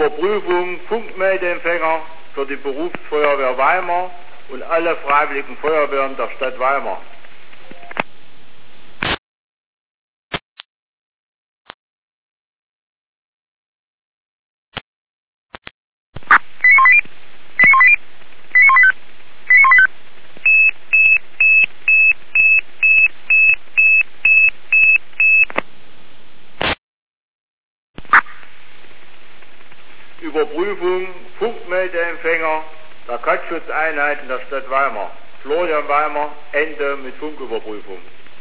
Überprüfung Funkmeldeempfänger für die Berufsfeuerwehr Weimar und alle freiwilligen Feuerwehren der Stadt Weimar. Überprüfung Funkmeldeempfänger der Katzschutzeinheiten der Stadt Weimar. Florian Weimar, Ende mit Funküberprüfung.